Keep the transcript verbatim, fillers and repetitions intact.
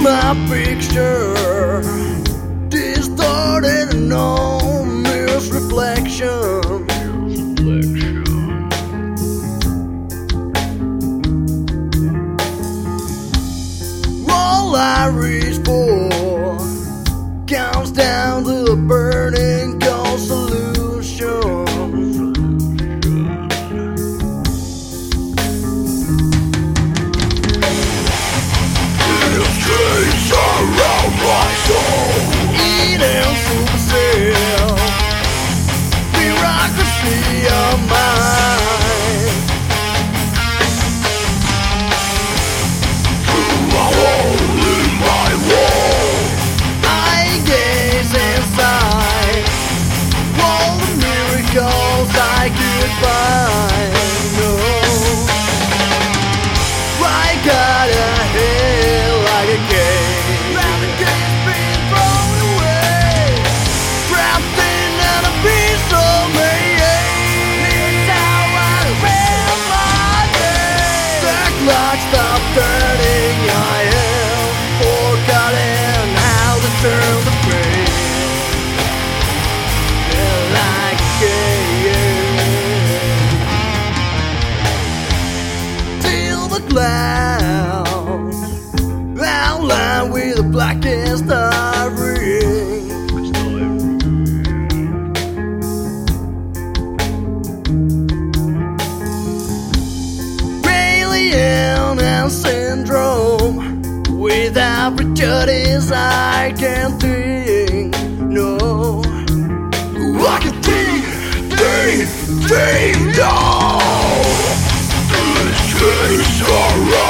my picture, distorted and no mirror's reflection. All I reach for comes down to a burning cold solution. Chains around my soul, Eating supercell, bureaucracy of mine. through a hole in my wall. I gaze inside all the miracles I could find. No, I got a head like a cage, like the cage being thrown away, trapped in a piece of me. It's how I spend my day. The clock stopped turning. I am forgotten how to turn the page. Like a till the clouds outlined with the blackest of rings. Alien and syndrome, without prejudice I can't think. No, I can think, think, think now. These chains around